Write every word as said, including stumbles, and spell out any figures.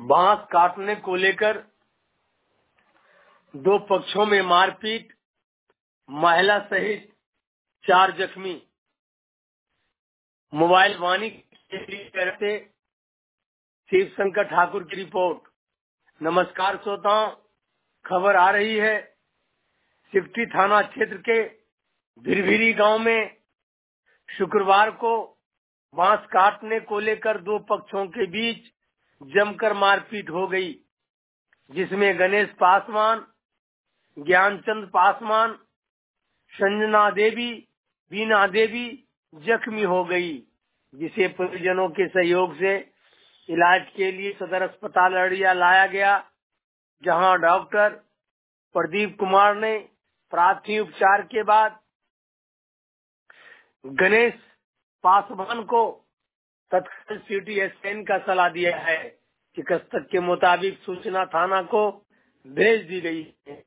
बांस काटने को लेकर दो पक्षों में मारपीट, महिला सहित चार जख्मी। मोबाइल वाणी करते शिव शंकर ठाकुर की रिपोर्ट। नमस्कार श्रोताओं, खबर आ रही है सिकटी थाना क्षेत्र के भिरभिरी गांव में शुक्रवार को बांस काटने को लेकर दो पक्षों के बीच जमकर मारपीट हो गई, जिसमें गणेश पासवान, ज्ञानचंद पासवान, संजना देवी, बीना देवी जख्मी हो गई, जिसे परिजनों के सहयोग से इलाज के लिए सदर अस्पताल अररिया लाया गया, जहां डॉक्टर प्रदीप कुमार ने प्राथमिक उपचार के बाद गणेश पासवान को तत्काल सिटी स्कैन का सलाह दिया है। चिकित्सक के मुताबिक सूचना थाना को भेज दी गई है।